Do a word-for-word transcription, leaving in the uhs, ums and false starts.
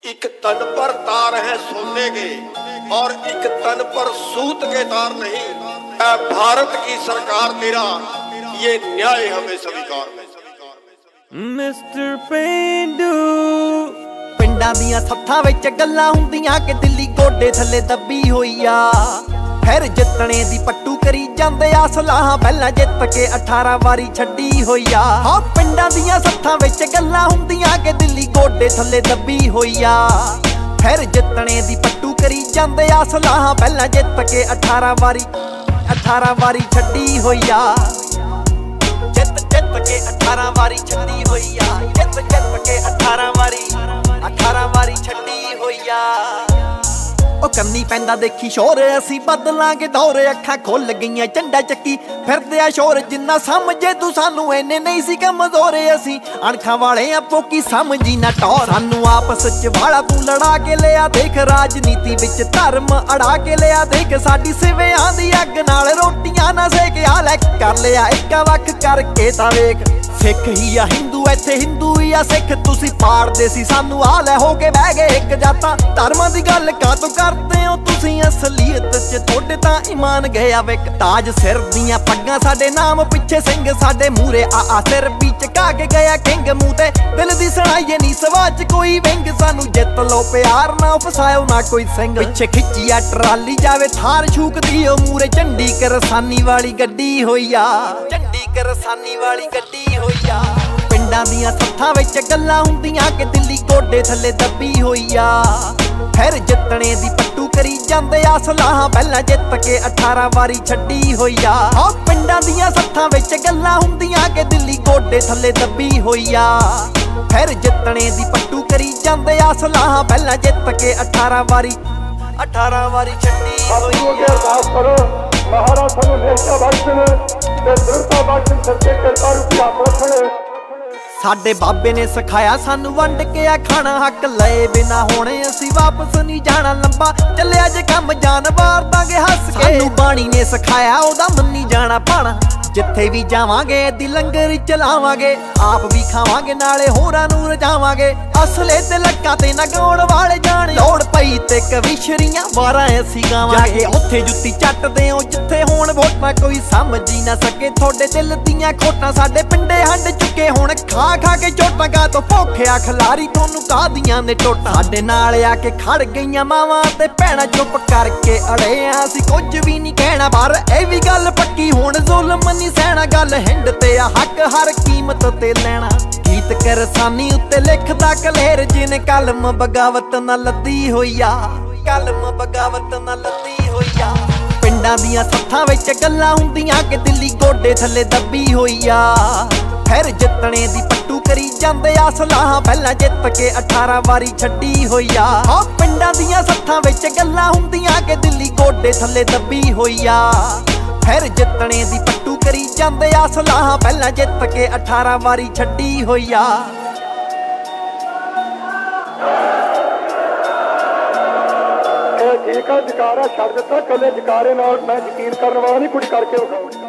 एक तन पर तार है सोने के और एक तन पर सूत के तार नहीं। ऐ भारत की सरकार तेरा ये न्याय हमें स्वीकार है। मिस्टर पेंडू पिंडां दियां सत्थां विच गल्लां हुंदियां कि दिल्ली गोडे थल्ले दब्बी होई आ। फिर जितने दी पट्टू करी जांदे आ सलाहां पहलां जित के अठारह वारी छड्डी होई आ। हां पिंडां दियां सत्थां विच गल्लां हुंदियां कि दिल्ली गोडे थल्ले दब्बी होई आ। फिर जितने दी पट्टू करी जांदे आ सलाहां पहलां जित के अठारह वारी अठारह वारी छड्डी होई आ। जित जित के अठारह वारी छड्डी होई आ। जित जित के अठारह वारी अठारह वारी छड्डी होई आ। ओ कन्नी पैंदा देखी शोर असी बदलांगे दौर। अखां खुल गईयां झंडा चक्की फिरदे आ शोर। जिन्ना समझे तू सानू इन्ने नहीं सी कमजोर। असी अणखां वाले आ पोकी समझी ना टौर। सानू आपस च वाला तू लड़ा के लिया देख। राजनीति विच धर्म अड़ा के लिया देख। साडी सिवियां दी अग नाल रोटियां ना सेक आ लै कर लिया एक वख करके तां वेख। सिख ही आ हिंदू इत्थे हिंदू ही आ सिख। तुसी पाड़दे सी सानू आ लै हो के बह गए एक जातां। धर्मां दी गल कातों करदे हो तुसी असलीयत च थोड़े तां ईमान गया विक। ताज सिर दियां पग्गां साडे नाम पिछे सिंह। साडे मूरे आ आ सिर भी चका के गया किंग। मूंह ते दिल दी सुनाइए नी सवाच कोई विंग। सानू जित लो प्यार ना फसायो ना कोई सिंह। पिछे खिच्ची आ ट्राली जावे थार छूकदी ओ मूरे झंडी करसानी वाली गड्डी होई आ। झंडी करसानी वाली गड्डी होई आ। पिंडां दियां सत्थां विच गल्लां हुंदियां कि दिल्ली गोडे थल्ले दब्बी होई आ। फिर जितने दी पट्टू करी जांदे आ सलाहां पहलां जित के अठारह वारी छड्डी होई आ। हां पिंडां दियां सत्थां विच गल्लां हुंदियां कि दिल्ली गोडे थल्ले दब्बी होई आ। फिर जितने दी पट्टू करी जांदे आ सलाहां पहलां जित के अठारह वारी अठारह वारी छड्डी होई आ। अरदास करो महाराज सानू नेता बख्शण ते दृढ़ता बख्शण सच्चे करतार की हक रखण। साडे बाबे ने सिखाया सानू वंड के आ खाना। हक लए बिना होने असी वापस नहीं जाना। लंबा चलिया जे कम जान वार दांगे हस के। सानू बाणी ने सिखाया ओदा मन्नी जाना पाना। जिथे भी जावांगे दी लंगर चलावांगे। आप भी खावांगे नाले होरां नूं रजावांगे। असले ते लक्कां ते ना गाउण वाले जाण। लोड़ पई ते कविशरियां वारां असी गावांगे। उत्थे जुत्ती चटदे हो जिथे होण वोटां। कोई समझी ना सके थोड़े दिल दियां खोटां। साडे पिंडे हंड चुके हुण खा खा के चोटां। गा तो भोखे खिलारी तोनू कादियां ने टोटां। साडे नाल आके खड़ गईयां मावां ते भैणां चुप करके अड़े आ। असी कुछ भी नहीं कहना पर ए भी गल पक्की हुण जुल्म नहीं सहना। गल हिंड ते आ हक हर कीमत ते लेना। गीत करसानी उत्ते लिखदा कलेर जिने कलम बगावत ना लद्दी होई आ। कलम बगावत ना लद्दी होई आ। पिंडां दियां सत्थां विच गल्लां हुंदियां कि दिल्ली गोडे थल्ले दब्बी होई आ। फिर जितने दी पट्टू करी जांदे आ सलाहां पहलां जित के अठारह वारी छड्डी होई आ। हां पिंडां दियां सत्थां विच गल्लां हुंदियां कि दिल्ली गोडे थल्ले दब्बी होई आ। फिर जितने दी पट्टू करी जांदे आ सलाहां पहलां जित के अठारह वारी छड्डी होई आ। ਇਹ ਠੀਕ ਆ ਜਕਾਰਾ ਛੱਡ ਦਿੱਤਾ ਕੱਲੇ ਜਕਾਰੇ ਨਾਲ ਮੈਂ ਯਕੀਨ ਕਰਨ ਵਾਲਾ ਨਹੀਂ ਕੁਝ ਕਰਕੇ ਵਿਖਾਉਂ।